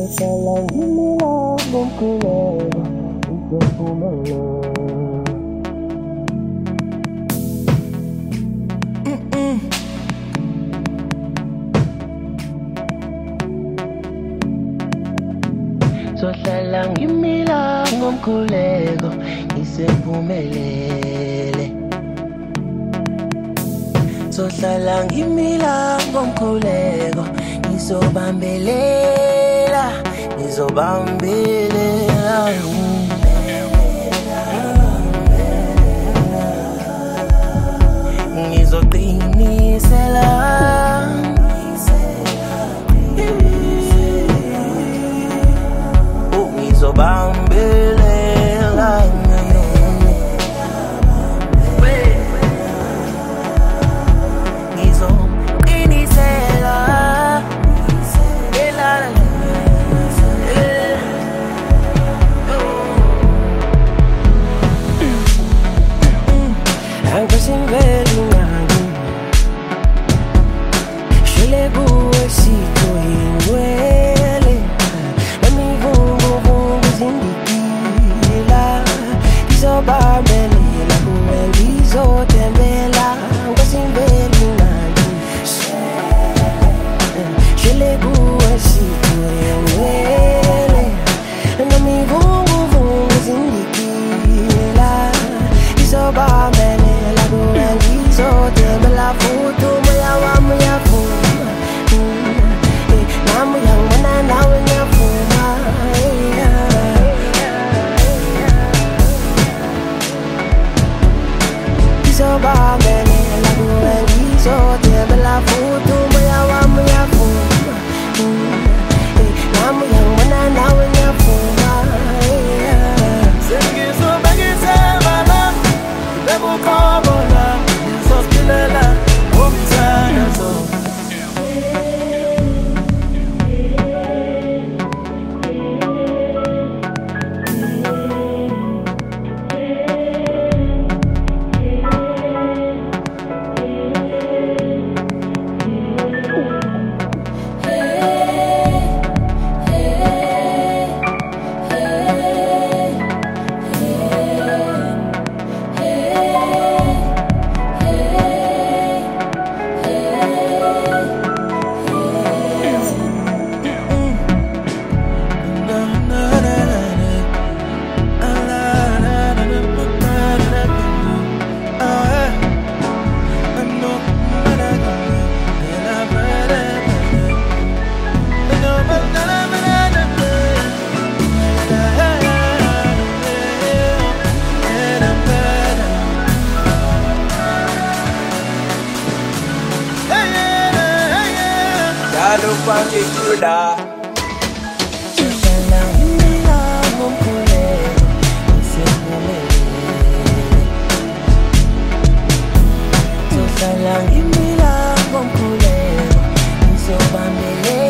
Sohlala ngimila ngomkhuleko ngisempumelele. Sohlala ngimila ngomkhuleko ngizobambelela, ngizobambelela. Ngizoqinisela ngizobambelela. Ngizoqinisela angizimveli ngani shele kuwe sitho ingwele namivunguvungu zindikila ngizobambelela kuwe ngizotembela angizimveli ngani shele kuwe sitho ingwele namivunguvungu zindikila ngizobambelela kuwe ngizotembela futhi umoya wami uyavuma nami uyangibona nawe ngiyavuma ngizobambelela kuwe ngizotembela futhi umoya wami uyavuma nami uyangibona nawe ngiyavuma sengizobekisela la bekukhona ngizosilela umthandazo. Sohlala ngimila ngomkhuleko ngizobambelela.